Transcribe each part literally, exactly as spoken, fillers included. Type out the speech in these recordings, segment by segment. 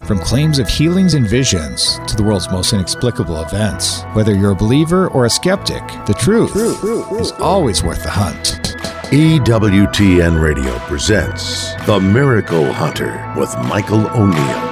From claims of healings and visions to the world's most inexplicable events, whether you're a believer or a skeptic, the truth, truth, truth, truth is always worth the hunt. E W T N Radio presents The Miracle Hunter with Michael O'Neill.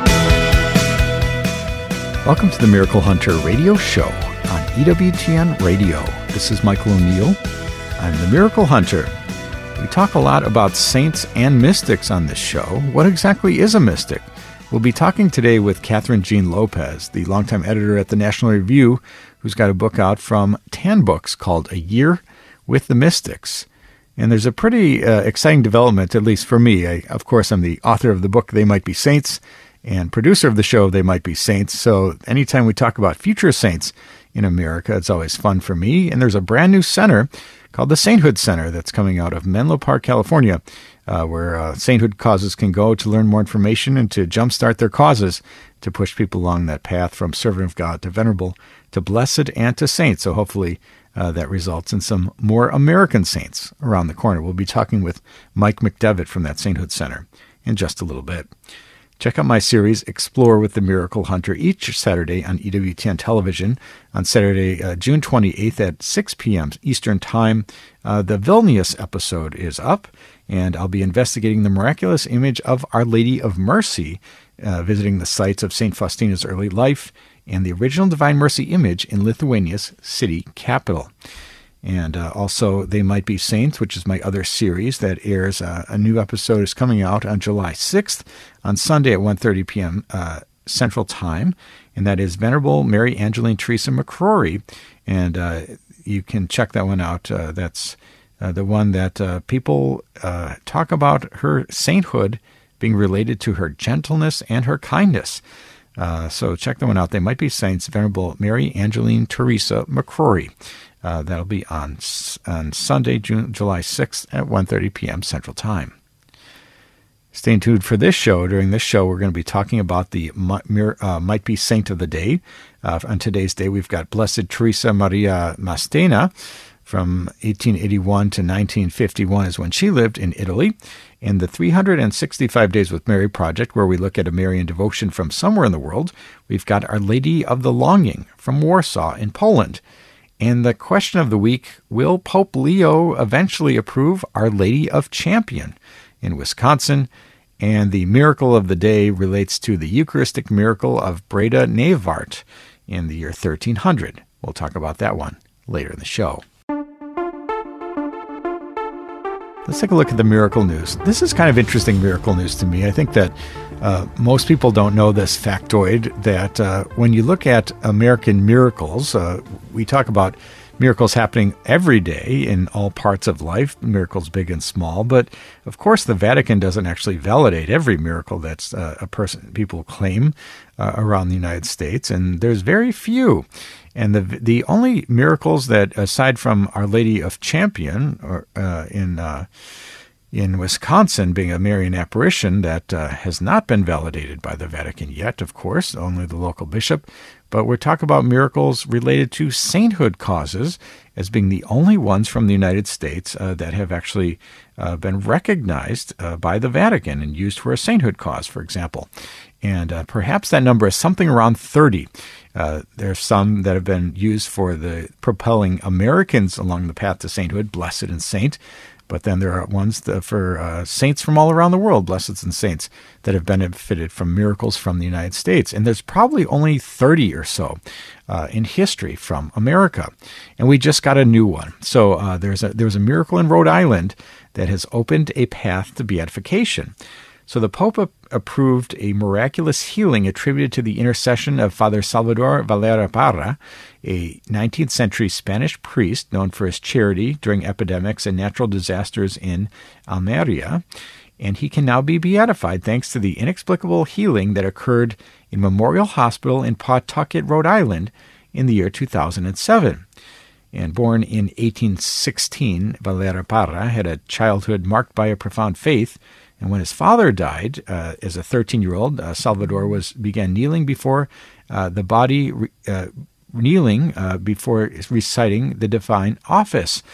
Welcome to the Miracle Hunter radio show on E W T N Radio. This is Michael O'Neill. I'm the Miracle Hunter. We talk a lot about saints and mystics on this show. What exactly is a mystic? We'll be talking today with Catherine Jean Lopez, the longtime editor at the National Review, who's got a book out from Tan Books called A Year with the Mystics. And there's a pretty uh, exciting development, at least for me. I, of course, I'm the author of the book, They Might Be Saints, and producer of the show, They Might Be Saints. So anytime we talk about future saints in America, it's always fun for me. And there's a brand new center called the Sainthood Center that's coming out of Menlo Park, California, uh, where uh, sainthood causes can go to learn more information and to jumpstart their causes to push people along that path from servant of God to venerable to blessed and to saint. So hopefully uh, that results in some more American saints around the corner. We'll be talking with Mike McDevitt from that Sainthood Center in just a little bit. Check out my series, Explore with the Miracle Hunter, each Saturday on E W T N Television. On Saturday, uh, June twenty-eighth at six p.m. Eastern Time, uh, the Vilnius episode is up, and I'll be investigating the miraculous image of Our Lady of Mercy, uh, visiting the sites of Saint Faustina's early life and the original Divine Mercy image in Lithuania's city capital. And uh, also, They Might Be Saints, which is my other series that airs. Uh, a new episode is coming out on July sixth on Sunday at one thirty p.m. Uh, Central Time, and that is Venerable Mary Angeline Teresa McCrory. And uh, you can check that one out. Uh, that's uh, the one that uh, people uh, talk about her sainthood being related to her gentleness and her kindness. Uh, so check that one out. They Might Be Saints, Venerable Mary Angeline Teresa McCrory. Uh, that'll be on on Sunday, June, July sixth at one thirty p.m. Central Time. Stay tuned for this show. During this show, we're going to be talking about the uh, Might Be Saint of the Day. Uh, on today's day, we've got Blessed Teresa Maria Mastena from eighteen eighty-one to nineteen fifty-one is when she lived in Italy. And the three hundred sixty-five Days with Mary project, where we look at a Marian devotion from somewhere in the world, we've got Our Lady of the Longing from Warsaw in Poland. And the question of the week, will Pope Leo eventually approve Our Lady of Champion in Wisconsin? And the miracle of the day relates to the Eucharistic miracle of Breda Navart in the year thirteen hundred. We'll talk about that one later in the show. Let's take a look at the miracle news. This is kind of interesting miracle news to me. I think that uh, most people don't know this factoid, that uh, when you look at American miracles, uh, we talk about miracles happening every day in all parts of life, miracles big and small. But of course, the Vatican doesn't actually validate every miracle that's uh, a person people claim uh, around the United States, and there's very few. And the the only miracles that, aside from Our Lady of Champion, or uh, in uh, in Wisconsin being a Marian apparition that uh, has not been validated by the Vatican yet, of course, only the local bishop. But we're talking about miracles related to sainthood causes as being the only ones from the United States uh, that have actually uh, been recognized uh, by the Vatican and used for a sainthood cause, for example. And uh, perhaps that number is something around thirty. Uh, there's some that have been used for the propelling Americans along the path to sainthood, blessed and saint. But then there are ones that for uh, saints from all around the world, blesseds and saints, that have benefited from miracles from the United States. And there's probably only thirty or so uh, in history from America. And we just got a new one. So uh, there's a, there was a miracle in Rhode Island that has opened a path to beatification. So the Pope ap- approved a miraculous healing attributed to the intercession of Father Salvador Valera Parra, a nineteenth century Spanish priest known for his charity during epidemics and natural disasters in Almeria. And he can now be beatified thanks to the inexplicable healing that occurred in Memorial Hospital in Pawtucket, Rhode Island in the year two thousand seven. And born in eighteen sixteen, Valera Parra had a childhood marked by a profound faith. And when his father died, uh, as a thirteen-year-old, uh, Salvador was began kneeling before uh, the body, uh, kneeling uh, before reciting the divine office.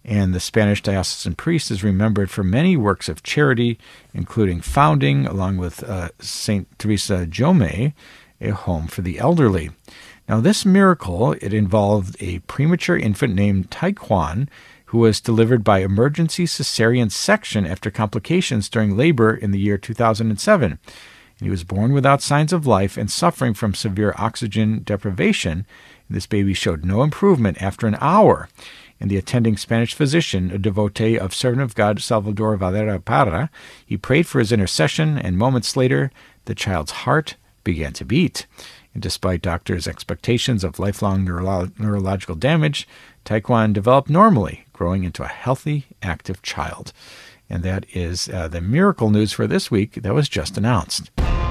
And the Spanish diocesan priest is remembered for many works of charity, including founding, along with uh, Saint Teresa Jome, a home for the elderly. Now, this miracle, it involved a premature infant named Taekwon, who was delivered by emergency cesarean section after complications during labor in the year two thousand seven. And he was born without signs of life and suffering from severe oxygen deprivation. This baby showed no improvement after an hour. And the attending Spanish physician, a devotee of servant of God Salvador Valera Parra, he prayed for his intercession, and moments later, the child's heart began to beat. And despite doctors' expectations of lifelong neuro- neurological damage, Taekwon developed normally, growing into a healthy, active child. And that is uh, the miracle news for this week that was just announced.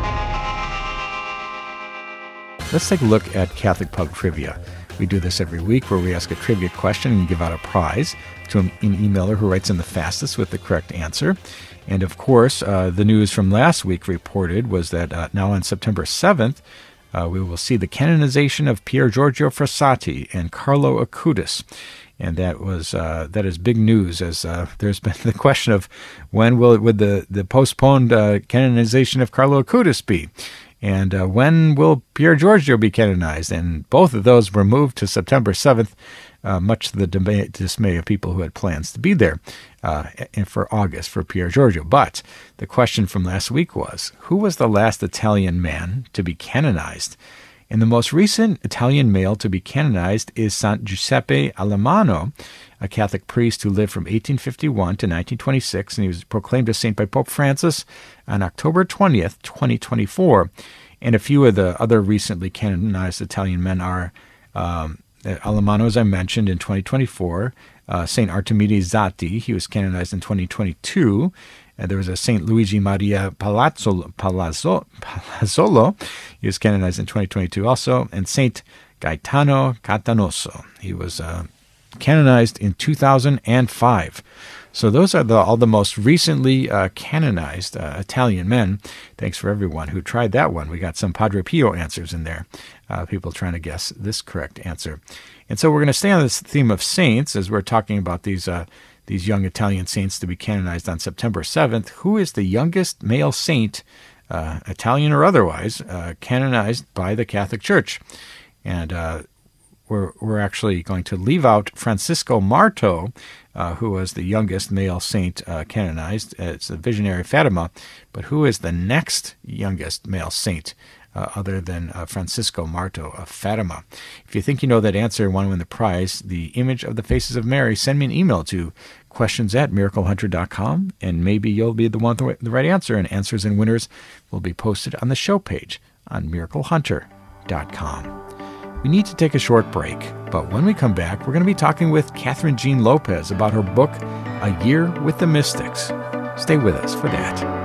Let's take a look at Catholic Pub Trivia. We do this every week where we ask a trivia question and give out a prize to an emailer who writes in the fastest with the correct answer. And of course, uh, the news from last week reported was that uh, now on September seventh, uh, we will see the canonization of Pier Giorgio Frassati and Carlo Acutis. And that was uh, that is big news, as uh, there's been the question of when will it, would the, the postponed uh, canonization of Carlo Acutis be? And uh, when will Pier Giorgio be canonized? And both of those were moved to September seventh, uh, much to the dismay of people who had plans to be there uh, for August for Pier Giorgio. But the question from last week was, who was the last Italian man to be canonized? And the most recent Italian male to be canonized is San Giuseppe Alemanno, a Catholic priest who lived from eighteen fifty-one to nineteen twenty-six, and he was proclaimed a saint by Pope Francis on October twentieth, twenty twenty-four. And a few of the other recently canonized Italian men are um, Alemanno, as I mentioned, in twenty twenty-four, uh, Saint Artemides Zatti, he was canonized in twenty twenty-two, and there was a Saint Luigi Maria Palazzolo, Palazzo, Palazzolo, he was canonized in twenty twenty-two also, and Saint Gaetano Catanoso, he was uh, canonized in two thousand five. So those are the, all the most recently uh, canonized uh, Italian men. Thanks for everyone who tried that one. We got some Padre Pio answers in there, uh, people trying to guess this correct answer. And so we're going to stay on this theme of saints as we're talking about these uh, these young Italian saints to be canonized on September seventh. Who is the youngest male saint, uh, Italian or otherwise, uh, canonized by the Catholic Church? And uh, we're, we're actually going to leave out Francisco Marto, uh, who was the youngest male saint uh, canonized. It's the Visionary of Fatima. But who is the next youngest male saint uh, other than uh, Francisco Marto of Fatima? If you think you know that answer and want to win the prize, the image of the faces of Mary, send me an email to questions at miracle hunter dot com, and maybe you'll be the one with the right answer, and answers and winners will be posted on the show page on miracle hunter dot com. We need to take a short break, but when we come back, we're going to be talking with Catherine Jean Lopez about her book, A Year with the Mystics. Stay with us for that.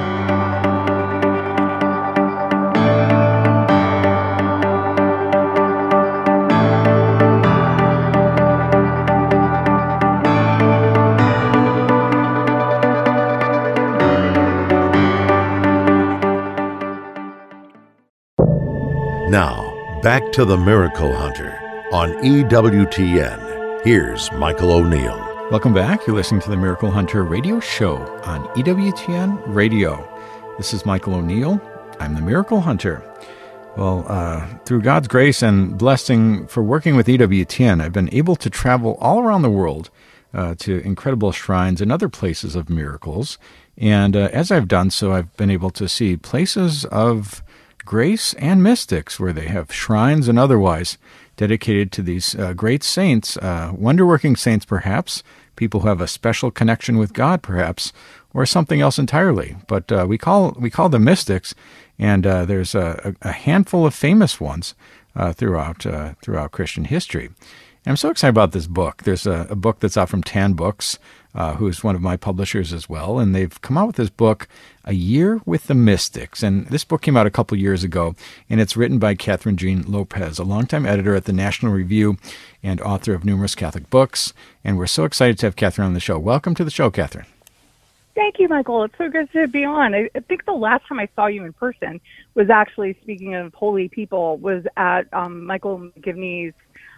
Now, back to the Miracle Hunter on E W T N. Here's Michael O'Neill. Welcome back. You're listening to the Miracle Hunter radio show on E W T N Radio. This is Michael O'Neill. I'm the Miracle Hunter. Well, uh, through God's grace and blessing for working with E W T N, I've been able to travel all around the world uh, to incredible shrines and other places of miracles. And uh, as I've done so, I've been able to see places of grace and mystics where they have shrines and otherwise dedicated to these uh, great saints, uh, wonder-working saints perhaps, people who have a special connection with God perhaps, or something else entirely. But uh, we call we call them mystics, and uh, there's a, a handful of famous ones uh, throughout uh, throughout Christian history. And I'm so excited about this book. There's a, a book that's out from Tan Books, uh, who's one of my publishers as well, and they've come out with this book, A Year with the Mystics. And this book came out a couple years ago, and it's written by Catherine Jean Lopez, a longtime editor at the National Review and author of numerous Catholic books. And we're so excited to have Catherine on the show. Welcome to the show, Catherine. Thank you, Michael. It's so good to be on. I, I think the last time I saw you in person was actually, speaking of holy people, was at um, Michael McGivney's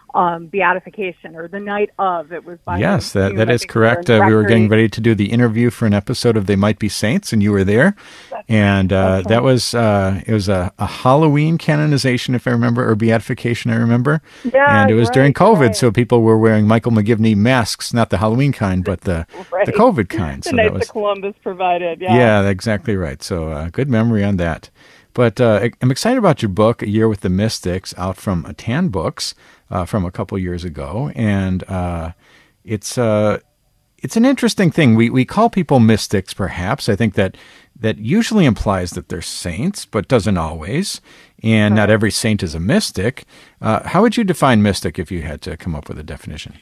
um, beatification, or the night of. It was by yes, that, Hume, that I is think, correct. Uh, we were getting ready to do the interview for an episode of They Might Be Saints, and you were there. That's and uh, right. that was uh, it was a, a Halloween canonization, if I remember, or beatification, I remember. Yeah, and it was right, during COVID, right. so people were wearing Michael McGivney masks, not the Halloween kind, but the right. the COVID kind. The so night that was that Columbus provided. Yeah, yeah, exactly right. So uh, good memory on that. But uh, I'm excited about your book, A Year with the Mystics, out from Tan Books uh, from a couple years ago. And uh, it's uh, it's an interesting thing. We we call people mystics, perhaps. I think that that usually implies that they're saints, but doesn't always. And Right. not every saint is a mystic. Uh, how would you define mystic if you had to come up with a definition?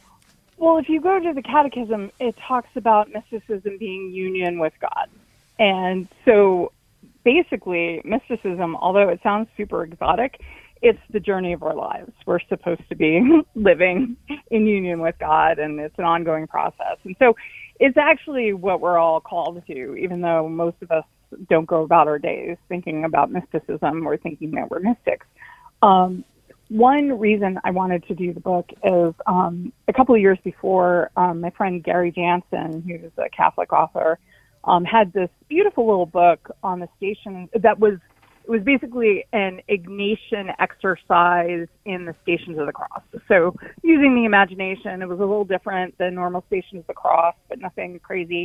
Well, if you go to the Catechism, it talks about mysticism being union with God. And so basically, mysticism, although it sounds super exotic, it's the journey of our lives. We're supposed to be living in union with God, and it's an ongoing process. And so it's actually what we're all called to, even though most of us don't go about our days thinking about mysticism or thinking that we're mystics. Um, one reason I wanted to do the book is um, a couple of years before, um, my friend Gary Jansen, who's a Catholic author, um, had this beautiful little book on the station that was, it was basically an Ignatian exercise in the Stations of the Cross. So using the imagination, it was a little different than normal Stations of the Cross, but nothing crazy.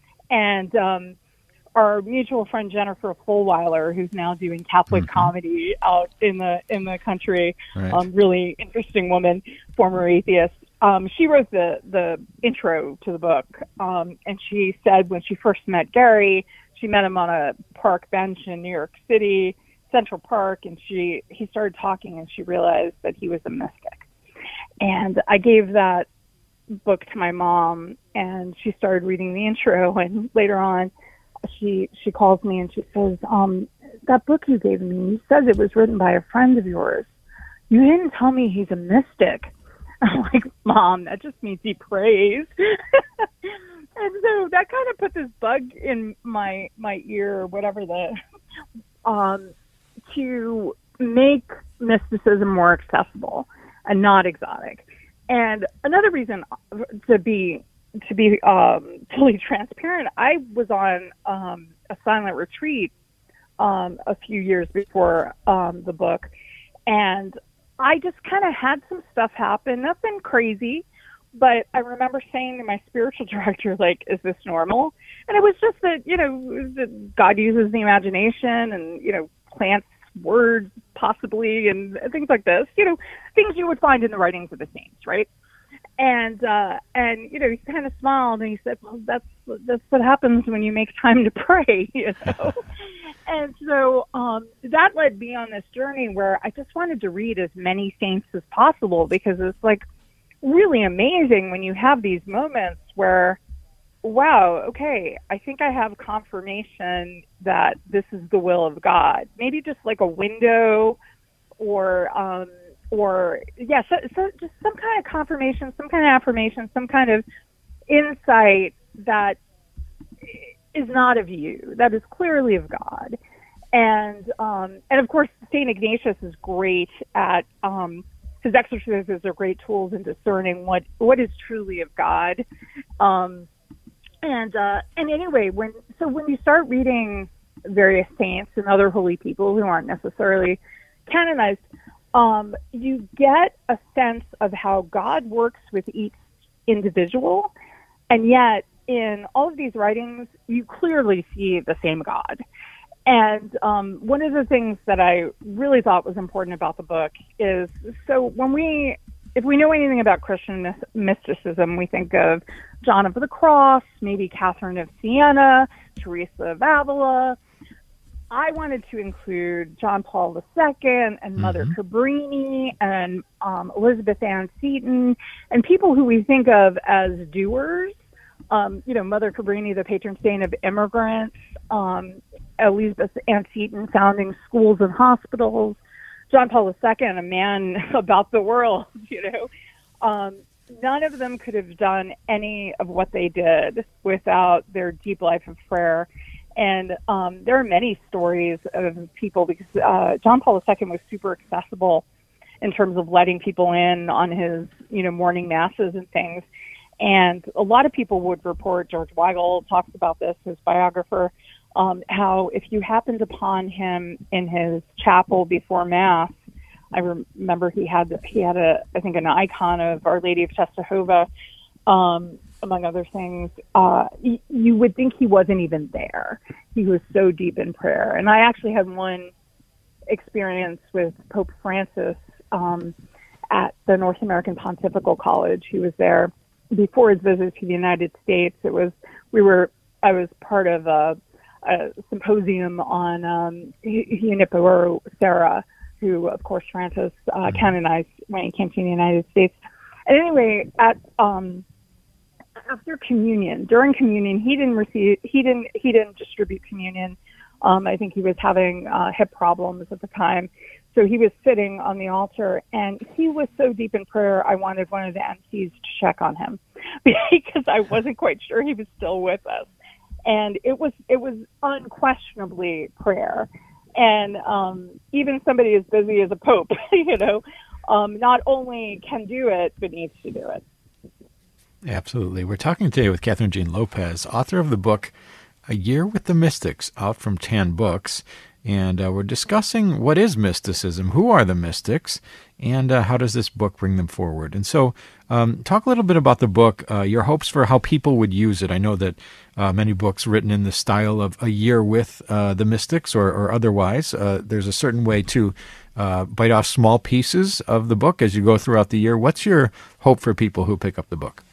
And um, our mutual friend Jennifer Fulweiler, who's now doing Catholic Mm-hmm. comedy out in the in the country, Right. um, really interesting woman, former atheist. Um, she wrote the the intro to the book, um, and she said when she first met Gary, she met him on a park bench in New York City, Central Park, and she he started talking, and she realized that he was a mystic. And I gave that book to my mom, and she started reading the intro, and later on, she she calls me and she says, um, that book you gave me, you said it was written by a friend of yours. You didn't tell me he's a mystic. I'm like, Mom, that just means he prays. And so that kind of put this bug in my my ear, or whatever the, um, to make mysticism more accessible and not exotic. And another reason to be to be um, totally transparent, I was on um, a silent retreat um, a few years before um, the book, and I just kind of had some stuff happen, nothing crazy, but I remember saying to my spiritual director, like, is this normal? And it was just that, you know, that God uses the imagination and, you know, plants words possibly and things like this, you know, things you would find in the writings of the saints, right? And, uh, and, you know, he kind of smiled and he said, well, that's, that's what happens when you make time to pray, you know? And so, um, that led me on this journey where I just wanted to read as many saints as possible, because it's like really amazing when you have these moments where, wow, okay, I think I have confirmation that this is the will of God. Maybe just like a window or, um, or yeah, so, so just some kind of confirmation, some kind of affirmation, some kind of insight that is not of you, that is clearly of God. And um, and of course, Saint Ignatius is great at, um, his exercises are great tools in discerning what, what is truly of God. Um, and uh, and anyway, when so when you start reading various saints and other holy people who aren't necessarily canonized, Um, you get a sense of how God works with each individual, and yet in all of these writings, you clearly see the same God. And um, one of the things that I really thought was important about the book is, so when we, if we know anything about Christian mysticism, we think of John of the Cross, maybe Catherine of Siena, Teresa of Avila. I wanted to include John Paul the Second and Mother Mm-hmm. Cabrini and um, Elizabeth Ann Seton, and people who we think of as doers. Um, you know, Mother Cabrini, the patron saint of immigrants, um, Elizabeth Ann Seton founding schools and hospitals, John Paul the Second, a man about the world, you know. Um, none of them could have done any of what they did without their deep life of prayer. And um, there are many stories of people, because uh, John Paul the Second was super accessible in terms of letting people in on his, you know, morning masses and things. And a lot of people would report, George Weigel talks about this, his biographer, um, how if you happened upon him in his chapel before Mass, I remember he had he had a I think an icon of Our Lady of Czestochowa, um, among other things. Uh, y- you would think he wasn't even there. He was so deep in prayer. And I actually had one experience with Pope Francis um, at the North American Pontifical College. He was there before his visit to the United States. It was we were I was part of a, a symposium on um, Junipero Serra, who, of course, Francis uh, canonized when he came to the United States. And anyway, at um, after communion, during communion, he didn't receive, he didn't, he didn't distribute communion. Um, I think he was having uh, hip problems at the time, so he was sitting on the altar, and he was so deep in prayer. I wanted one of the M Cs to check on him because I wasn't quite sure he was still with us, and it was it was unquestionably prayer. And um, even somebody as busy as a pope, you know, um, not only can do it, but needs to do it. Absolutely. We're talking today with Catherine Jean Lopez, author of the book A Year with the Mystics, out from Tan Books. And uh, we're discussing what is mysticism, who are the mystics, and uh, how does this book bring them forward. And so um, talk a little bit about the book, uh, your hopes for how people would use it. I know that uh, many books written in the style of A Year with uh, the Mystics or, or otherwise, uh, there's a certain way to uh, bite off small pieces of the book as you go throughout the year. What's your hope for people who pick up the book?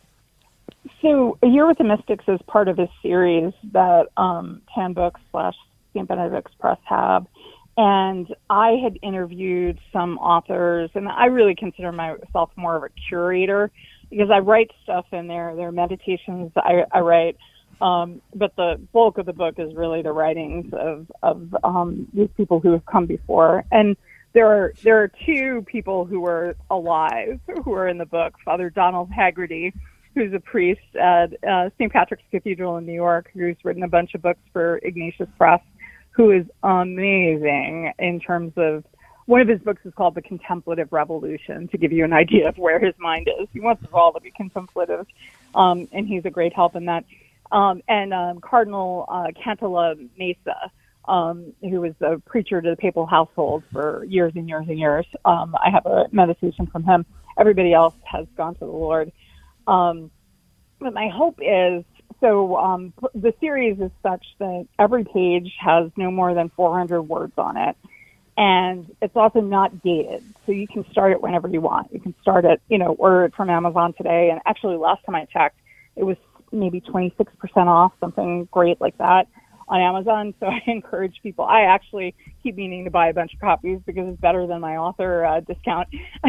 So A Year with the Mystics is part of a series that um, Tan Books slash Saint Benedict's Press have. And I had interviewed some authors, and I really consider myself more of a curator because I write stuff in there. There are meditations I, I write, um, but the bulk of the book is really the writings of, of um, these people who have come before. And there are there are two people who are alive who are in the book. Father Donald Haggerty, who's a priest at uh, Saint Patrick's Cathedral in New York, who's written a bunch of books for Ignatius Press, who is amazing in terms of, one of his books is called The Contemplative Revolution, to give you an idea of where his mind is. He wants us all to be contemplative, um, and he's a great help in that. Um, and um, Cardinal uh, Cantala Mesa, um, who was a preacher to the papal household for years and years and years. Um, I have a meditation from him. Everybody else has gone to the Lord. Um, but my hope is, so um, the series is such that every page has no more than four hundred words on it. And it's also not gated. So you can start it whenever you want. You can start it, you know, order it from Amazon today. And actually, last time I checked, it was maybe twenty-six percent off, something great like that on Amazon. So I encourage people. I actually keep meaning to buy a bunch of copies because it's better than my author uh, discount.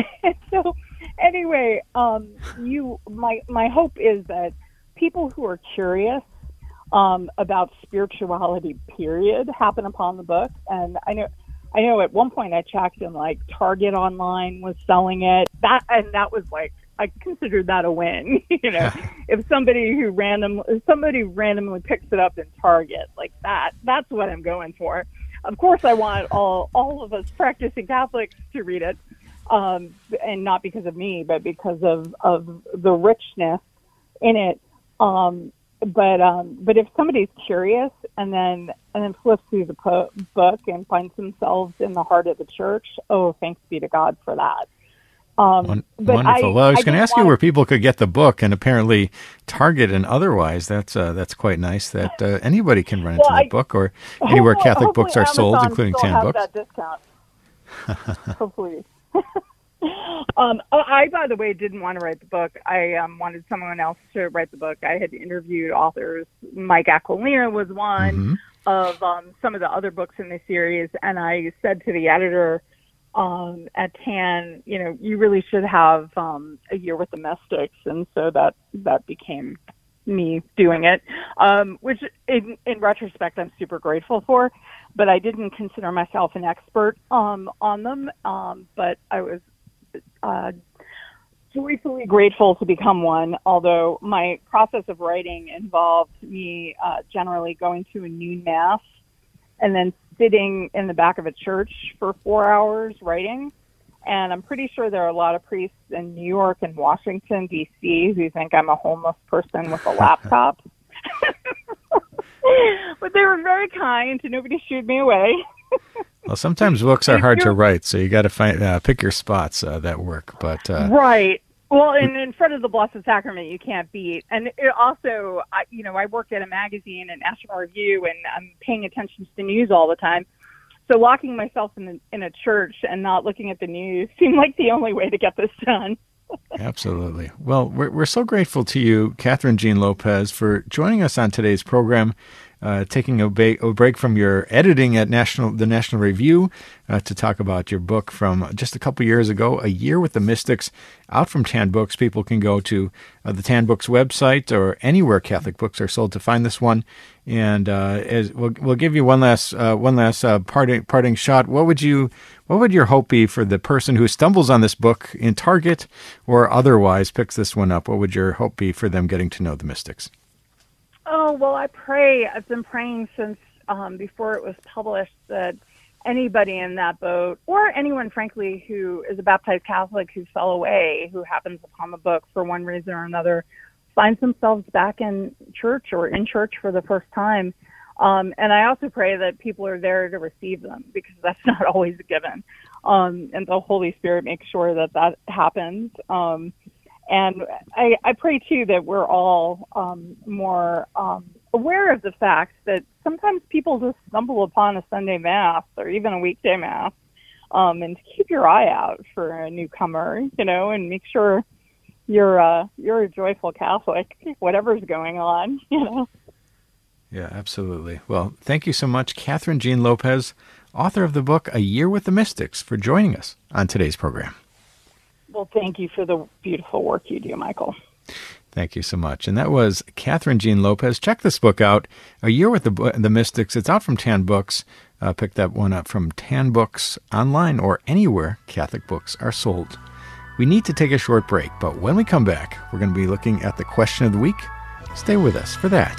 So anyway, um, you, my, my hope is that people who are curious um, about spirituality, period, happen upon the book. And I know, I know at one point I checked and like Target online was selling it. That and that was like, I considered that a win. You know, if somebody who random, if somebody randomly picks it up in Target, like that, that's what I'm going for. Of course, I want all all of us practicing Catholics to read it, um, and not because of me, but because of of the richness in it. Um, but um, but if somebody's curious and then and then flips through the po- book and finds themselves in the heart of the church, oh, thanks be to God for that. Um, but Wonderful. I, well, I was I going to ask wanna... you where people could get the book, and apparently Target and otherwise. That's uh, that's quite nice that uh, anybody can run into well, that I, book, or anywhere hopefully, Catholic hopefully books are Amazon sold, including still Tan has Books. That discount. Hopefully. um, I, by the way, didn't want to write the book. I um, wanted someone else to write the book. I had interviewed authors. Mike Aquilina was one Mm-hmm. of um, some of the other books in the series, and I said to the editor um, at Tan, you know, you really should have um, A Year with the Mystics, and so that that became me doing it, um, which in, in retrospect I'm super grateful for, but I didn't consider myself an expert um, on them, um, but I was uh, joyfully grateful to become one, although my process of writing involved me uh, generally going to a noon mass and then sitting in the back of a church for four hours writing. And I'm pretty sure there are a lot of priests in New York and Washington, D C who think I'm a homeless person with a laptop. But they were very kind. Nobody shooed me away. Well, sometimes books are hard to write, so you got to find uh, pick your spots uh, that work. But uh, right. Well, in, in front of the Blessed Sacrament, you can't beat. And it also, I, you know, I work at a magazine, a National Review, and I'm paying attention to the news all the time. So locking myself in, the, in a church and not looking at the news seemed like the only way to get this done. Absolutely. Well, we're, we're so grateful to you, Kathryn Jean Lopez, for joining us on today's program. Uh, taking a, ba- a break from your editing at National, the National Review uh, to talk about your book from just a couple years ago, A Year with the Mystics, out from Tan Books. People can go to uh, the Tan Books website or anywhere Catholic books are sold to find this one. And uh, as we'll, we'll give you one last uh, one last uh, parting parting shot. What would you what would your hope be for the person who stumbles on this book in Target or otherwise picks this one up? What would your hope be for them getting to know the mystics? Oh, well, I pray, I've been praying since um, before it was published that anybody in that boat, or anyone, frankly, who is a baptized Catholic who fell away, who happens upon the book for one reason or another, finds themselves back in church or in church for the first time. Um, and I also pray that people are there to receive them, because that's not always a given. Um, and the Holy Spirit makes sure that that happens. Um And I, I pray, too, that we're all um, more um, aware of the fact that sometimes people just stumble upon a Sunday Mass or even a weekday Mass, um, and to keep your eye out for a newcomer, you know, and make sure you're, uh, you're a joyful Catholic, whatever's going on, you know. Yeah, absolutely. Well, thank you so much, Kathryn Jean Lopez, author of the book A Year with the Mystics, for joining us on today's program. Well, thank you for the beautiful work you do, Michael. Thank you so much. And that was Kathryn Jean Lopez. Check this book out, A Year with the, the Mystics. It's out from Tan Books. Uh, pick that one up from Tan Books online or anywhere Catholic books are sold. We need to take a short break, but when we come back, we're going to be looking at the question of the week. Stay with us for that.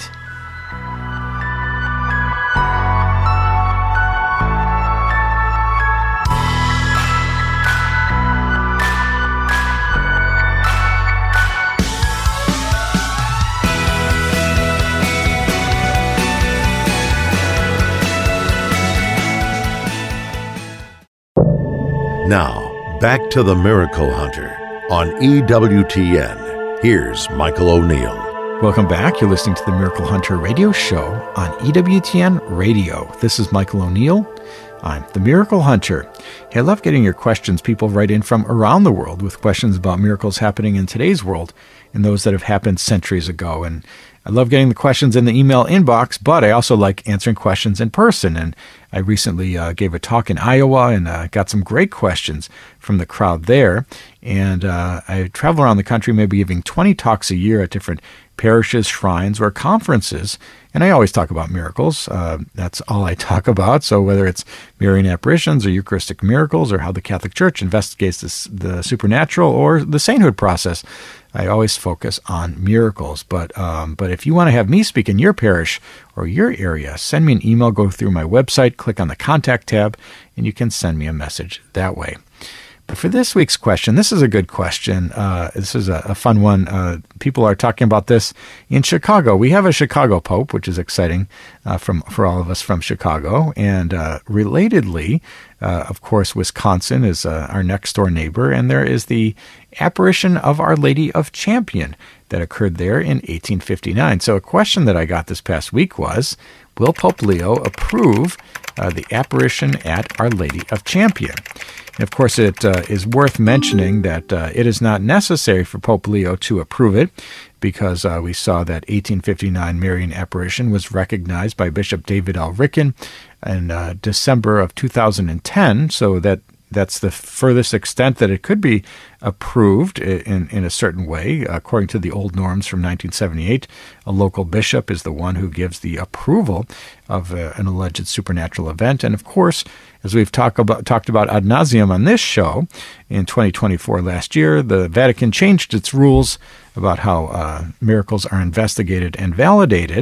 Now, back to the Miracle Hunter on E W T N. Here's Michael O'Neill. Welcome back. You're listening to the Miracle Hunter radio show on E W T N Radio. This is Michael O'Neill. I'm the Miracle Hunter. Hey, I love getting your questions. People write in from around the world with questions about miracles happening in today's world and those that have happened centuries ago. And I love getting the questions in the email inbox, but I also like answering questions in person. And I recently uh, gave a talk in Iowa and uh, got some great questions from the crowd there. And uh, I travel around the country, maybe giving twenty talks a year at different parishes, shrines, or conferences. And I always talk about miracles. Uh, that's all I talk about. So whether it's Marian apparitions or Eucharistic miracles or how the Catholic Church investigates this, the supernatural or the sainthood process, I always focus on miracles. But um, but if you want to have me speak in your parish or your area, send me an email, go through my website, click on the contact tab, and you can send me a message that way. But for this week's question, this is a good question. Uh, this is a, a fun one. Uh, people are talking about this in Chicago. We have a Chicago Pope, which is exciting uh, from for all of us from Chicago. And uh, relatedly, uh, of course, Wisconsin is uh, our next door neighbor, and there is the apparition of Our Lady of Champion that occurred there in eighteen fifty-nine. So a question that I got this past week was, will Pope Leo approve uh, the apparition at Our Lady of Champion? And of course, it uh, is worth mentioning that uh, it is not necessary for Pope Leo to approve it, because uh, we saw that eighteen fifty-nine Marian apparition was recognized by Bishop David L. Ricken in uh, December of two thousand ten, so that that's the furthest extent that it could be approved in, in a certain way. According to the old norms from nineteen seventy-eight, a local bishop is the one who gives the approval of uh, an alleged supernatural event. And of course, as we've talk about, talked about ad nauseum on this show, in twenty twenty-four last year, the Vatican changed its rules about how uh, miracles are investigated and validated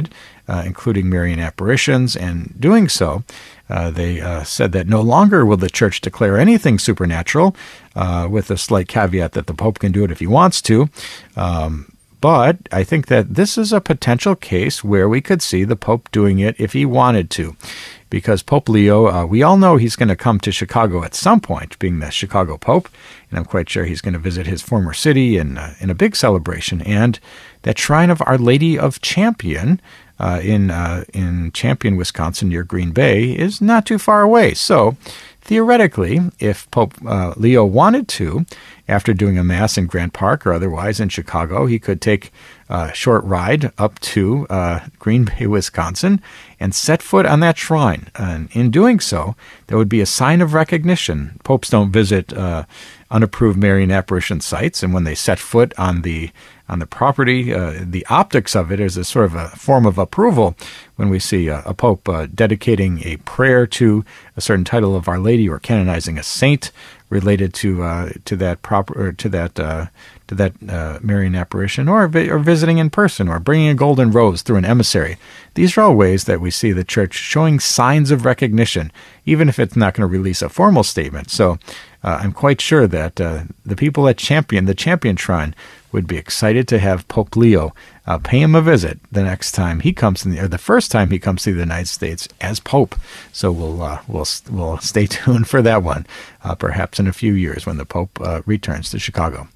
uh, including Marian apparitions. And doing so, uh, they uh, said that no longer will the Church declare anything supernatural, uh, with a slight caveat that the Pope can do it if he wants to. Um, but I think that this is a potential case where we could see the Pope doing it if he wanted to. Because Pope Leo, uh, we all know he's going to come to Chicago at some point, being the Chicago Pope, and I'm quite sure he's going to visit his former city in, uh, in a big celebration. And that shrine of Our Lady of Champion uh, in uh, in Champion, Wisconsin, near Green Bay, is not too far away. So theoretically, if Pope uh, Leo wanted to, after doing a Mass in Grant Park or otherwise in Chicago, he could take a short ride up to uh, Green Bay, Wisconsin, and set foot on that shrine. And in doing so, there would be a sign of recognition. Popes don't visit uh, unapproved Marian apparition sites, and when they set foot on the on the property, uh, the optics of it is a sort of a form of approval. When we see a, a pope uh, dedicating a prayer to a certain title of Our Lady or canonizing a saint related to uh, to that proper or to that uh, to that uh, Marian apparition, or vi- or visiting in person, or bringing a golden rose through an emissary, these are all ways that we see the Church showing signs of recognition, even if it's not going to release a formal statement. So uh, I'm quite sure that uh, the people at Champion, the Champion Shrine, would be excited to have Pope Leo uh, pay him a visit the next time he comes in, the, or the first time he comes to the United States as Pope. So we'll uh, we'll we'll stay tuned for that one, uh, perhaps in a few years when the Pope uh, returns to Chicago.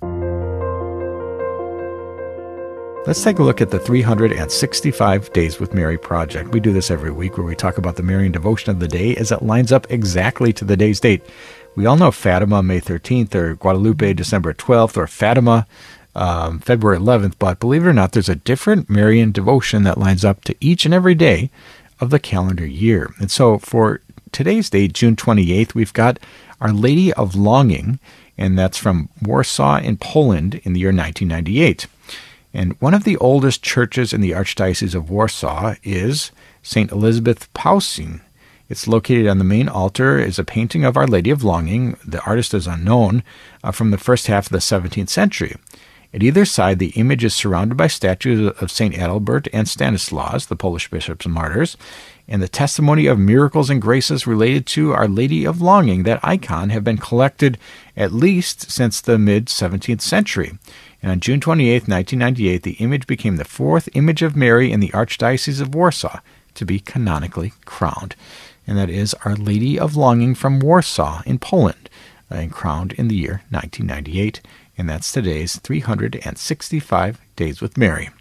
Let's take a look at the three hundred sixty-five Days with Mary project. We do this every week where we talk about the Marian devotion of the day as it lines up exactly to the day's date. We all know Fatima, May thirteenth, or Guadalupe, December twelfth, or Fatima, um, February eleventh, but believe it or not, there's a different Marian devotion that lines up to each and every day of the calendar year. And so for today's date, June twenty-eighth, we've got Our Lady of Longing, and that's from Warsaw in Poland in the year nineteen ninety-eight. And one of the oldest churches in the Archdiocese of Warsaw is Saint Elizabeth Paulsin. It's located on the main altar is a painting of Our Lady of Longing. The artist is unknown, uh, from the first half of the seventeenth century. At either side, the image is surrounded by statues of Saint Adalbert and Stanislaus, the Polish bishops and martyrs, and the testimony of miracles and graces related to Our Lady of Longing, that icon, have been collected at least since the mid-seventeenth century. And on June twenty-eighth, nineteen ninety-eight, the image became the fourth image of Mary in the Archdiocese of Warsaw to be canonically crowned. And that is Our Lady of Longing from Warsaw in Poland, uh, and crowned in the year nineteen ninety-eight. And that's today's three hundred sixty-five Days with Mary.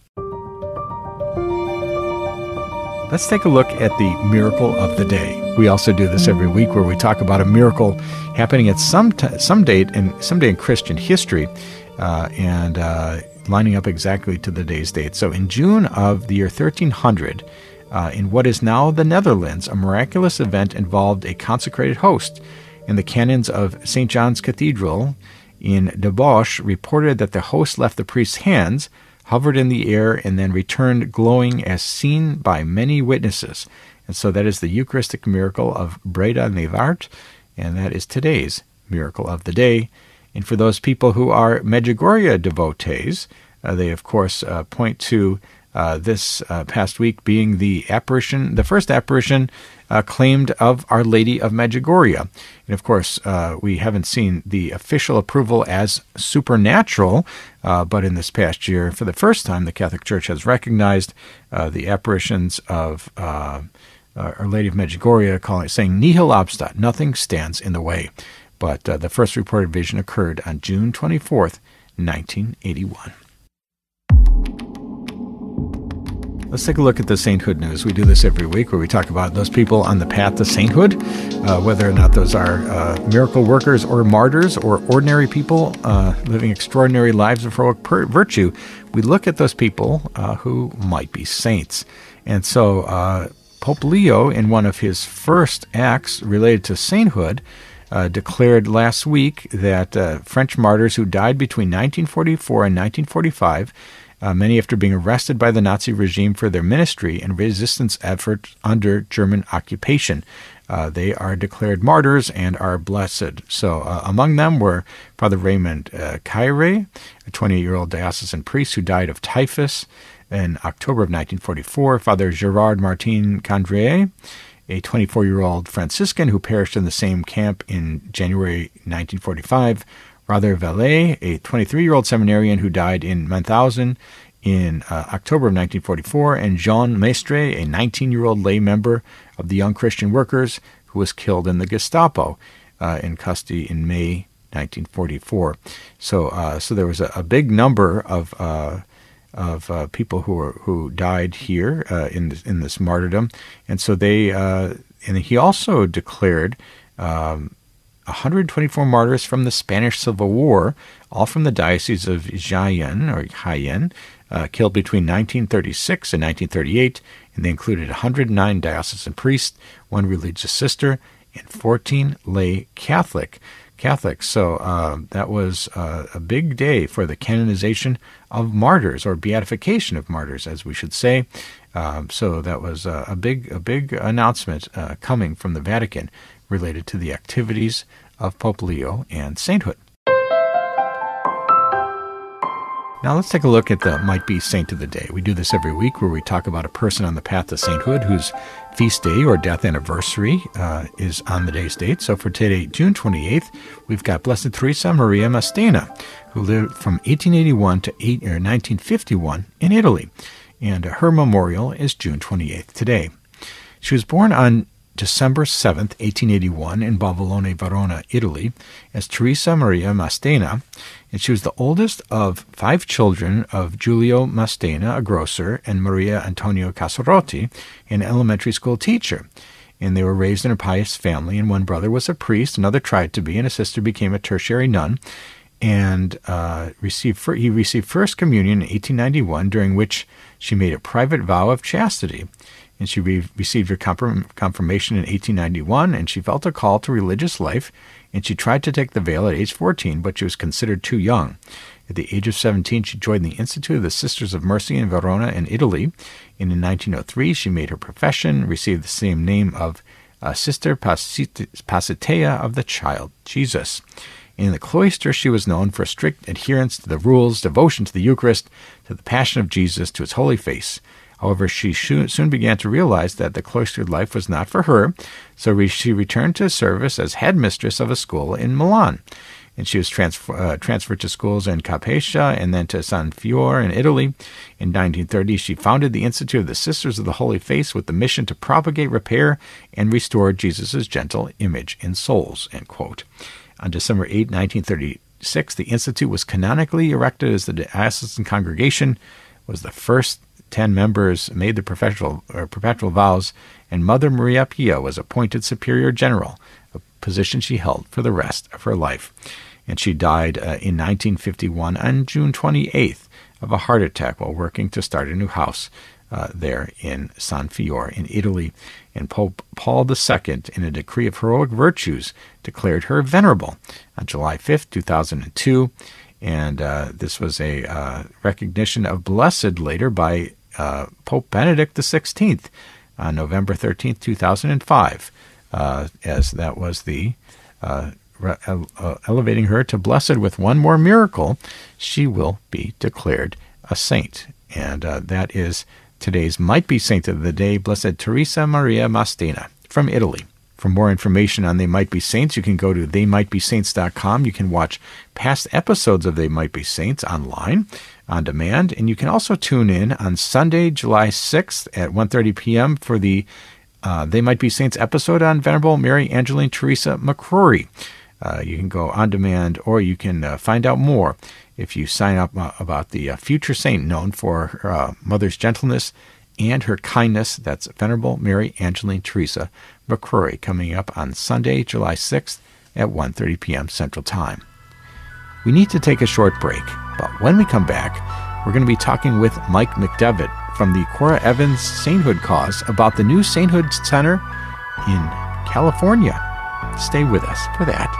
Let's take a look at the miracle of the day. We also do this every week where we talk about a miracle happening at some t- some date in someday in Christian history, uh, and uh, lining up exactly to the day's date. So in June of the year thirteen hundred, uh, in what is now the Netherlands, a miraculous event involved a consecrated host. And the canons of Saint John's Cathedral in De Bosch reported that the host left the priest's hands, hovered in the air, and then returned glowing as seen by many witnesses. And so that is the Eucharistic miracle of Breda Nevart, and that is today's miracle of the day. And for those people who are Medjugorje devotees, uh, they of course uh, point to uh, this uh, past week being the apparition, the first apparition uh, claimed of Our Lady of Medjugorje. And of course, uh, we haven't seen the official approval as supernatural, uh, but in this past year, for the first time, the Catholic Church has recognized uh, the apparitions of uh, uh, Our Lady of Medjugorje, calling, saying, "Nihil obstat," nothing stands in the way. But uh, the first reported vision occurred on June twenty-fourth, nineteen eighty-one. Let's take a look at the sainthood news. We do this every week where we talk about those people on the path to sainthood, uh, whether or not those are uh, miracle workers or martyrs or ordinary people uh, living extraordinary lives of heroic per- virtue. We look at those people uh, who might be saints. And so uh, Pope Leo, in one of his first acts related to sainthood, uh, declared last week that uh, French martyrs who died between nineteen forty-four and nineteen forty-five, Uh, many after being arrested by the Nazi regime for their ministry and resistance efforts under German occupation. Uh, they are declared martyrs and are blessed. So uh, among them were Father Raymond uh, Caire, a twenty-eight-year-old diocesan priest who died of typhus. In October of nineteen forty-four, Father Gerard Martin Candrier, a twenty-four-year-old Franciscan who perished in the same camp in January nineteen forty-five. Father Vallet, a twenty-three-year-old seminarian who died in Mauthausen in uh, October of nineteen forty-four. And Jean Mestre, a nineteen-year-old lay member of the Young Christian Workers who was killed in the Gestapo uh, in custody in May nineteen forty-four. So uh, so there was a, a big number of uh, of uh, people who were who died here uh, in this, in this martyrdom, and so they uh, and he also declared um, one hundred twenty-four martyrs from the Spanish Civil War, all from the diocese of Jaén or Jaén, uh, killed between nineteen thirty-six and nineteen thirty-eight, and they included one hundred nine diocesan priests, one religious sister, and fourteen lay Catholic. Catholics. So uh, that was uh, a big day for the canonization of martyrs, or beatification of martyrs, as we should say. Um, so that was uh, a big, a big announcement uh, coming from the Vatican related to the activities of Pope Leo and sainthood. Now let's take a look at the might-be saint of the day. We do this every week, where we talk about a person on the path to sainthood whose feast day or death anniversary uh, is on the day's date. So for today, June twenty-eighth, we've got Blessed Teresa Maria Mastena, who lived from eighteen eighty-one to eight, or nineteen fifty-one in Italy, and uh, her memorial is June twenty-eighth today. She was born on December seventh, eighteen eighty-one, in Balvellone, Verona, Italy, as Teresa Maria Mastena, and she was the oldest of five children of Giulio Mastena, a grocer, and Maria Antonio Casarotti, an elementary school teacher. And they were raised in a pious family, and one brother was a priest, another tried to be, and a sister became a tertiary nun, and uh, received he received First Communion in eighteen ninety-one, during which she made a private vow of chastity. And she re- received her confirm- confirmation in eighteen ninety-one, and she felt a call to religious life, and she tried to take the veil at age fourteen, but she was considered too young. At the age of seventeen, she joined the Institute of the Sisters of Mercy in Verona in Italy, and in nineteen oh three, she made her profession, received the same name of uh, Sister Pasitea of the Child Jesus. In the cloister, she was known for strict adherence to the rules, devotion to the Eucharist, to the Passion of Jesus, to his holy face. However, she soon began to realize that the cloistered life was not for her, so she returned to service as headmistress of a school in Milan. And she was transfer, uh, transferred to schools in Capua and then to San Fiore in Italy. In nineteen thirty, she founded the Institute of the Sisters of the Holy Face with the mission to propagate, repair, and restore Jesus' gentle image in souls, end quote. On December eighth, nineteen thirty-six, the Institute was canonically erected as the diocesan congregation, was the first ten members made the perpetual, or perpetual vows, and Mother Maria Pia was appointed Superior General, a position she held for the rest of her life. And she died uh, in nineteen fifty-one on June twenty-eighth of a heart attack while working to start a new house uh, there in San Fiore in Italy. And Pope Paul the Second, in a decree of heroic virtues, declared her venerable on July fifth, two thousand two. And uh, this was a uh, recognition of blessed later by uh, Pope Benedict the sixteenth on November thirteenth, two thousand five, uh, as that was the uh, re- uh, elevating her to blessed with one more miracle. She will be declared a saint. And uh, that is today's might-be saint of the day, Blessed Teresa Maria Mastena from Italy. For more information on They Might Be Saints, you can go to they might be saints dot com. You can watch past episodes of They Might Be Saints online, on demand, and you can also tune in on Sunday, July sixth at one thirty p.m. for the uh, They Might Be Saints episode on Venerable Mary Angeline Teresa McCrory. Uh, you can go on demand, or you can uh, find out more if you sign up uh, about the uh, future saint known for her uh, mother's gentleness and her kindness. That's Venerable Mary Angeline Teresa McCrory, coming up on Sunday, July sixth at one thirty p.m. Central Time. We need to take a short break, but when we come back, we're going to be talking with Mike McDevitt from the Cora Evans Sainthood Cause about the new Sainthood Center in California. Stay with us for that.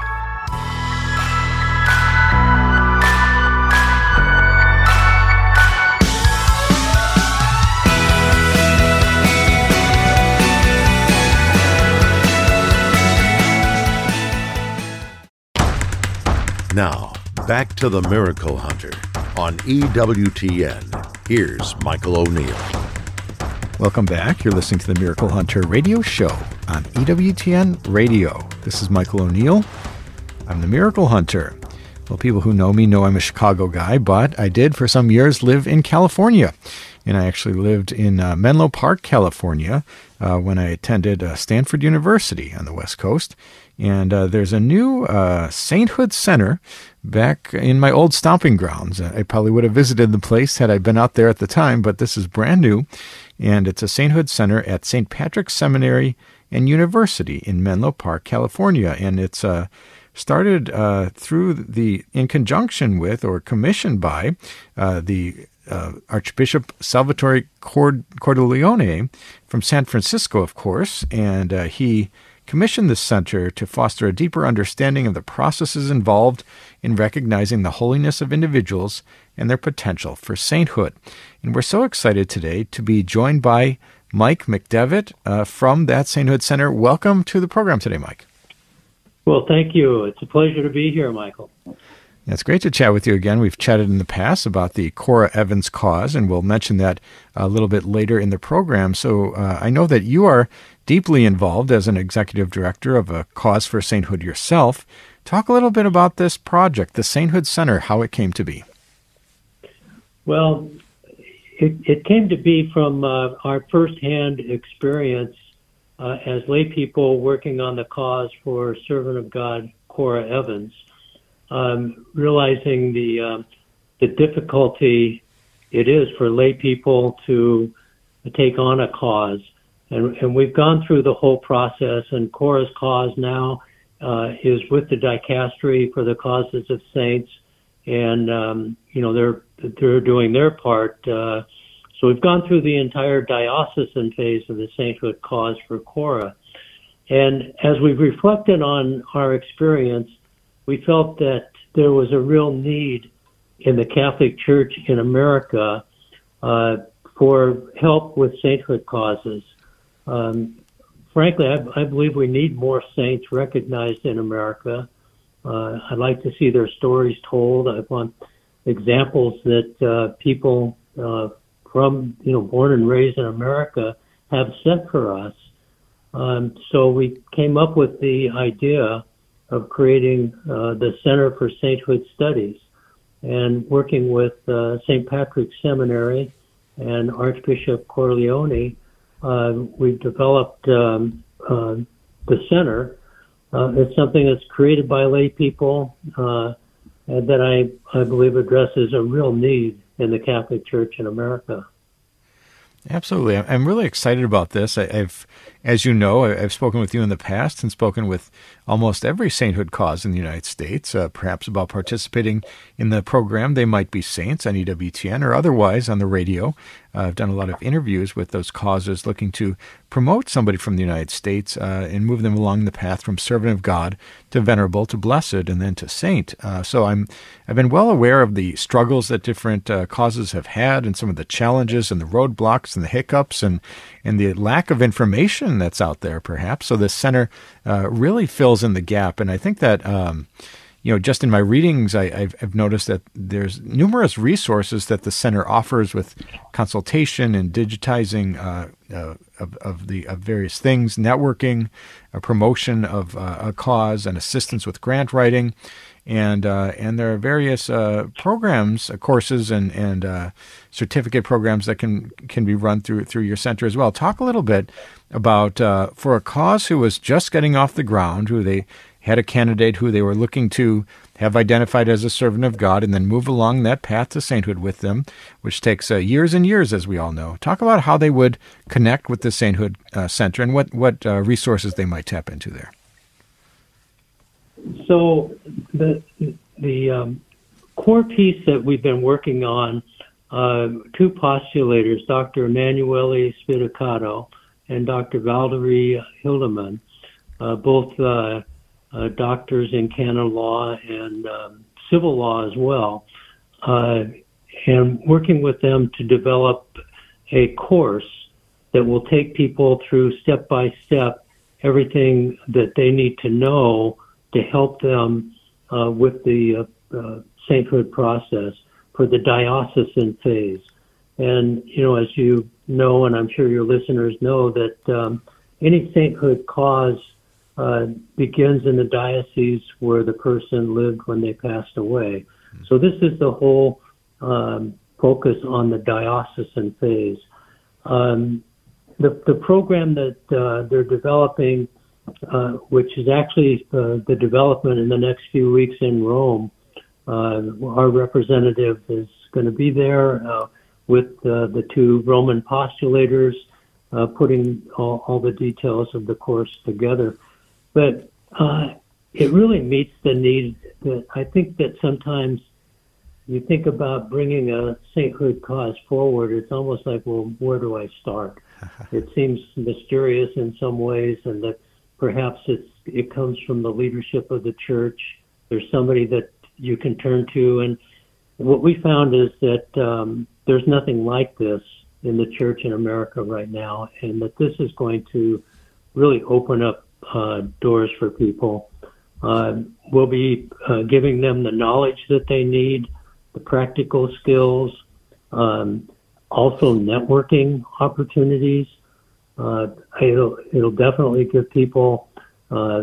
Now, back to the Miracle Hunter on E W T N, here's Michael O'Neill. Welcome back. You're listening to the Miracle Hunter radio show on E W T N Radio. This is Michael O'Neill. I'm the Miracle Hunter. Well, people who know me know I'm a Chicago guy, but I did for some years live in California. And I actually lived in uh, Menlo Park, California, uh, when I attended uh, Stanford University on the West Coast. And uh, there's a new uh, Sainthood Center back in my old stomping grounds. I probably would have visited the place had I been out there at the time, but this is brand new. And it's a Sainthood Center at Saint Patrick's Seminary and University in Menlo Park, California. And it's uh, started uh, through the, in conjunction with or commissioned by uh, the uh, Archbishop Salvatore Cord- Cordileone from San Francisco, of course. And uh, he commissioned this center to foster a deeper understanding of the processes involved in recognizing the holiness of individuals and their potential for sainthood. And we're so excited today to be joined by Mike McDevitt uh, from that Sainthood Center. Welcome to the program today, Mike. Well, thank you. It's a pleasure to be here, Michael. It's great to chat with you again. We've chatted in the past about the Cora Evans cause, and we'll mention that a little bit later in the program. So uh, I know that you are deeply involved as an executive director of a cause for sainthood yourself. Talk a little bit about this project, the Sainthood Center, how it came to be. Well, it, it came to be from uh, our firsthand experience uh, as lay people working on the cause for servant of God, Cora Evans. Um, realizing the uh, the difficulty it is for lay people to take on a cause, and, and we've gone through the whole process. And Cora's cause now uh, is with the dicastery for the causes of saints, and um, you know they're they're doing their part. Uh, so we've gone through the entire diocesan phase of the sainthood cause for Cora, and as we've reflected on our experience, we felt that there was a real need in the Catholic Church in America uh, for help with sainthood causes. Um, frankly, I, I believe we need more saints recognized in America. Uh, I'd like to see their stories told. I want examples that uh, people uh, from, you know, born and raised in America have set for us. Um, so we came up with the idea of creating uh, the Center for Sainthood Studies and working with uh, Saint Patrick's Seminary and Archbishop Cordileone. Uh, we've developed um, uh, the center. Uh, it's something that's created by lay people uh, and that I, I believe addresses a real need in the Catholic Church in America. Absolutely. I'm really excited about this. I've, as you know, I've spoken with you in the past and spoken with almost every sainthood cause in the United States, uh, perhaps about participating in the program. They might be saints on E W T N or otherwise on the radio. Uh, I've done a lot of interviews with those causes looking to promote somebody from the United States uh, and move them along the path from servant of God to venerable to blessed and then to saint. Uh, so I'm, I've been well aware of the struggles that different uh, causes have had and some of the challenges and the roadblocks and the hiccups and, and the lack of information that's out there perhaps. So this center uh, really fills in the gap. And I think that, um, you know, just in my readings, I, I've, I've noticed that there's numerous resources that the center offers with consultation and digitizing uh, uh, of, of the of various things, networking, a promotion of uh, a cause, and assistance with grant writing, and uh, and there are various uh, programs, uh, courses, and and uh, certificate programs that can can be run through through your center as well. Talk a little bit about uh, for a cause who was just getting off the ground, who they had a candidate who they were looking to have identified as a servant of God and then move along that path to sainthood with them, which takes uh, years and years, as we all know. Talk about how they would connect with the Sainthood uh, Center and what, what uh, resources they might tap into there. So the the um, core piece that we've been working on, uh, two postulators, Doctor Emanuele Spidicato and Doctor Valerie Hildeman, uh, both uh, uh, doctors in canon law and um, civil law as well, uh, and working with them to develop a course that will take people through step by step everything that they need to know to help them uh, with the uh, uh, sainthood process for the diocesan phase. And, you know, as you know, and I'm sure your listeners know, that um, any sainthood cause uh, begins in the diocese where the person lived when they passed away. Mm-hmm. So this is the whole um, focus on the diocesan phase. Um, the, the program that uh, they're developing, uh, which is actually uh, the development in the next few weeks in Rome, uh, our representative is going to be there uh, with uh, the two Roman postulators, uh, putting all, all the details of the course together. But uh, it really meets the need that I think that sometimes you think about bringing a sainthood cause forward, it's almost like, well, where do I start? It seems mysterious in some ways, and that perhaps it's, it comes from the leadership of the church. There's somebody that you can turn to. And what we found is that um, there's nothing like this in the church in America right now, and that this is going to really open up uh, doors for people. Uh, we'll be uh, giving them the knowledge that they need, the practical skills, um, also networking opportunities. Uh, it'll, it'll definitely give people uh,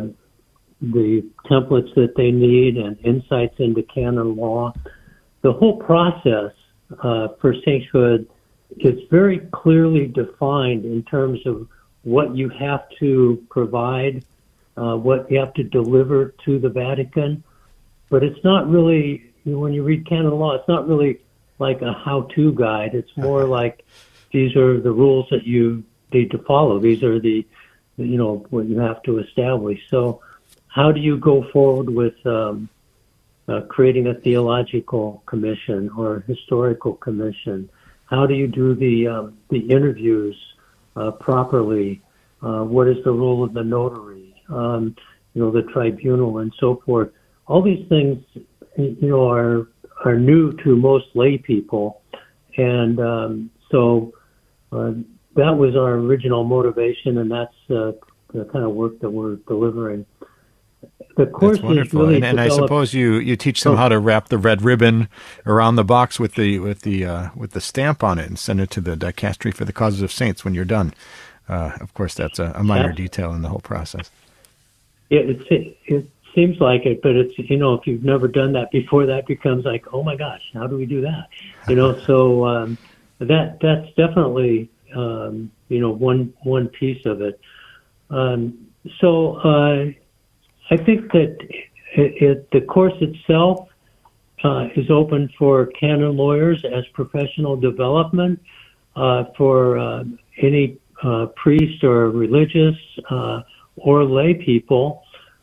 the templates that they need and insights into canon law. The whole process uh, for sainthood is very clearly defined in terms of what you have to provide, uh, what you have to deliver to the Vatican. But it's not really, when you read canon law, it's not really like a how-to guide. It's more like these are the rules that you need to follow. These are the, you know, what you have to establish. So how do you go forward with um, uh, creating a theological commission or a historical commission? How do you do the um, the interviews uh, properly? Uh, what is the role of the notary? Um, you know, the tribunal and so forth. All these things, you know, are are new to most lay people, and um, so uh, that was our original motivation, and that's uh, the kind of work that we're delivering. The course That's wonderful, is really and, and I suppose you, you teach them oh. how to wrap the red ribbon around the box with the with the uh, with the stamp on it and send it to the dicastery for the causes of saints when you're done. Uh, of course, that's a, a minor yeah. detail in the whole process. Yeah, it, it it seems like it, but it's, you know, if you've never done that before, that becomes like, oh my gosh, how do we do that? You know, so um, that that's definitely um, you know one one piece of it. Um, so. Uh, I think that it, it, the course itself uh, is open for canon lawyers as professional development, uh, for uh, any uh, priest or religious uh, or lay people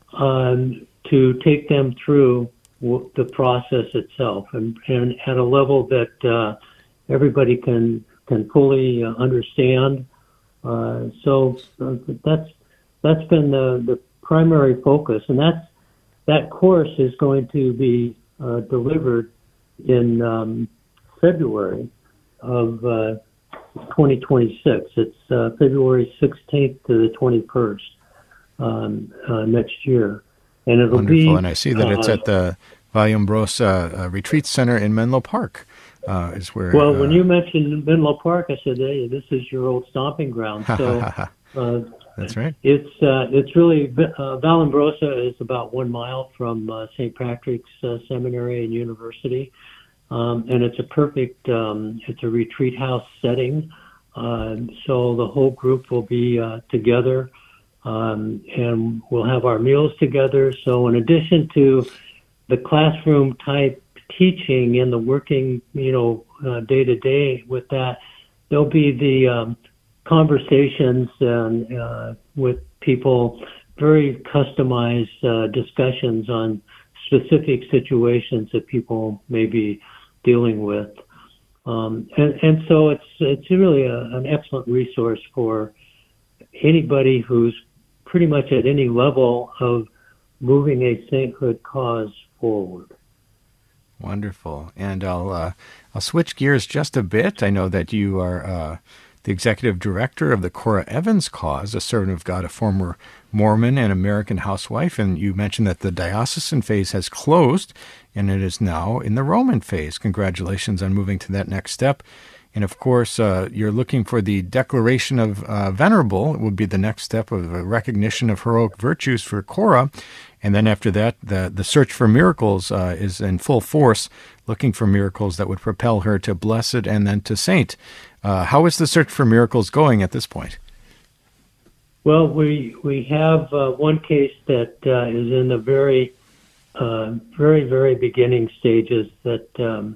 um, to take them through w- the process itself, and, and at a level that uh, everybody can can fully uh, understand. Uh, so uh, that's that's been the the primary focus, and that's that course is going to be uh, delivered in um, February of uh, twenty twenty-six. It's uh, February sixteenth to the twenty-first um, uh, next year, and it'll Wonderful. be. And I see that uh, it's at the Vallombrosa uh, Retreat Center in Menlo Park. Uh, is where. Well, uh, when you mentioned Menlo Park, I said, "Hey, this is your old stomping ground." So. uh, That's right. It's uh, it's really uh, Vallombrosa is about one mile from uh, Saint Patrick's uh, Seminary and University, um, and it's a perfect um, it's a retreat house setting. Uh, so the whole group will be uh, together, um, and we'll have our meals together. So in addition to the classroom type teaching and the working, you know, day to day with that, there'll be the um, conversations and uh, with people, very customized uh, discussions on specific situations that people may be dealing with, um, and, and so it's it's really a, an excellent resource for anybody who's pretty much at any level of moving a sainthood cause forward. Wonderful, and I'll uh, I'll switch gears just a bit. I know that you are. Uh, the executive director of the Cora Evans Cause, a servant of God, a former Mormon and American housewife. And you mentioned that the diocesan phase has closed, and it is now in the Roman phase. Congratulations on moving to that next step. And of course, uh, you're looking for the Declaration of uh, Venerable. It would be the next step of a recognition of heroic virtues for Cora. And then after that, the, the search for miracles uh, is in full force, looking for miracles that would propel her to blessed and then to saint. Uh, how is the search for miracles going at this point? Well, we we have uh, one case that uh, is in the very, uh, very, very beginning stages that um,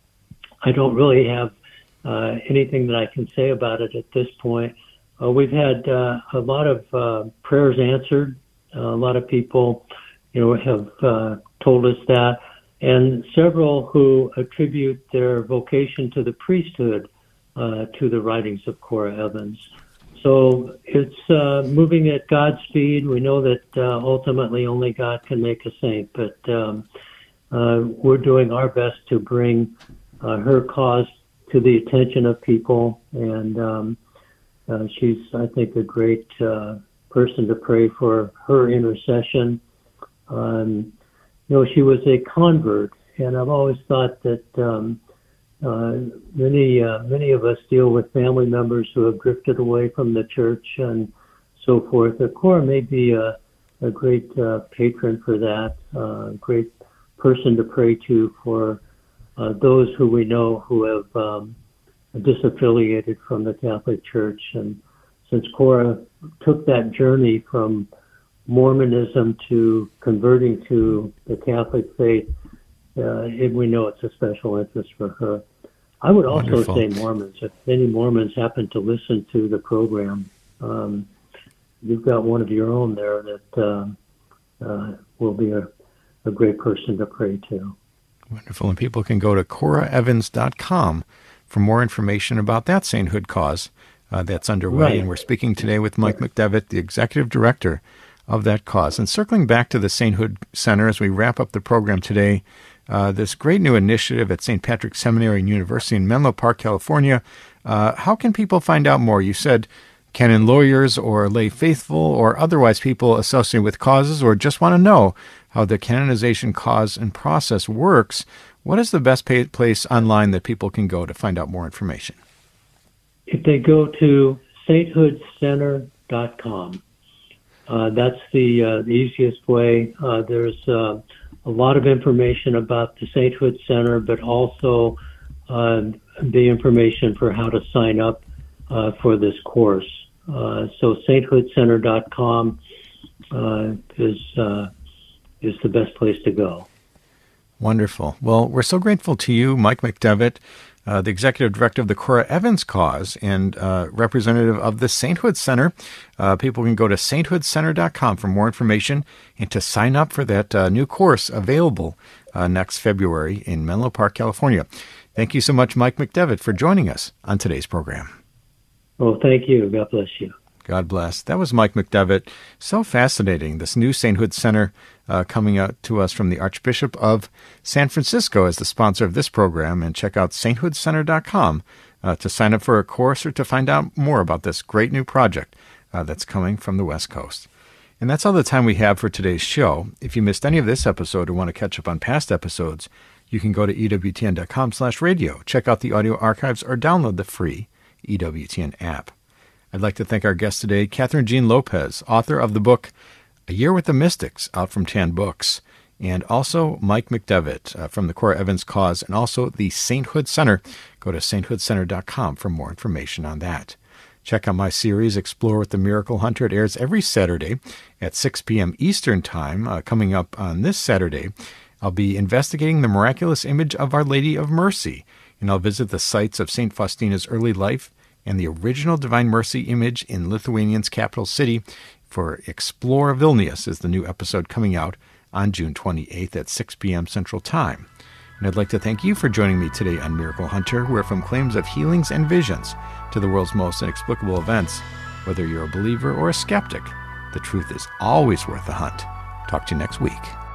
I don't really have uh, anything that I can say about it at this point. Uh, we've had uh, a lot of uh, prayers answered. Uh, a lot of people, you know, have uh, told us that, and several who attribute their vocation to the priesthood uh, to the writings of Cora Evans. So it's uh, moving at God's speed. We know that uh, ultimately only God can make a saint, but um, uh, we're doing our best to bring uh, her cause to the attention of people, and um, uh, she's, I think, a great uh, person to pray for her intercession. Um, you know, she was a convert, and I've always thought that um, uh, many uh, many of us deal with family members who have drifted away from the church and so forth. The Cora may be a, a great uh, patron for that, a uh, great person to pray to for uh, those who we know who have um, disaffiliated from the Catholic Church. And since Cora took that journey from Mormonism to converting to the Catholic faith, uh, it, we know it's a special interest for her. I would also Wonderful. say Mormons. If any Mormons happen to listen to the program, um, you've got one of your own there that uh, uh, will be a, a great person to pray to. Wonderful. And people can go to cora evans dot com for more information about that sainthood cause uh, that's underway. Right. And we're speaking today with Mike McDevitt, the executive director of that cause. And circling back to the Sainthood Center as we wrap up the program today, uh, this great new initiative at Saint Patrick's Seminary and University in Menlo Park, California. Uh, how can people find out more? You said canon lawyers or lay faithful or otherwise people associated with causes or just want to know how the canonization cause and process works. What is the best pay- place online that people can go to find out more information? If they go to sainthood center dot com, uh, that's the, uh, the easiest way. Uh, there's uh, a lot of information about the Sainthood Center, but also uh, the information for how to sign up uh, for this course. Uh, so sainthood center dot com uh, is uh, is the best place to go. Wonderful. Well, we're so grateful to you, Mike McDevitt, uh, the executive director of the Cora Evans Cause and uh, representative of the Sainthood Center. Uh, people can go to sainthood center dot com for more information and to sign up for that uh, new course available uh, next February in Menlo Park, California. Thank you so much, Mike McDevitt, for joining us on today's program. Well, thank you. God bless you. God bless. That was Mike McDevitt. So fascinating, this new Sainthood Center uh, coming out to us from the Archbishop of San Francisco as the sponsor of this program. And check out sainthood center dot com uh, to sign up for a course or to find out more about this great new project uh, that's coming from the West Coast. And that's all the time we have for today's show. If you missed any of this episode or want to catch up on past episodes, you can go to E W T N dot com slash radio, check out the audio archives, or download the free E W T N app. I'd like to thank our guest today, Catherine Jean Lopez, author of the book A Year with the Mystics, out from Tan Books, and also Mike McDevitt uh, from the Cora Evans Cause, and also the Sainthood Center. Go to sainthood center dot com for more information on that. Check out my series, Explore with the Miracle Hunter. It airs every Saturday at six p.m. Eastern Time. Uh, coming up on this Saturday, I'll be investigating the miraculous image of Our Lady of Mercy, and I'll visit the sites of Saint Faustina's early life and the original Divine Mercy image in Lithuania's capital city. For Explore Vilnius is the new episode coming out on June twenty-eighth at six p.m. Central Time. And I'd like to thank you for joining me today on Miracle Hunter, where from claims of healings and visions to the world's most inexplicable events, whether you're a believer or a skeptic, the truth is always worth the hunt. Talk to you next week.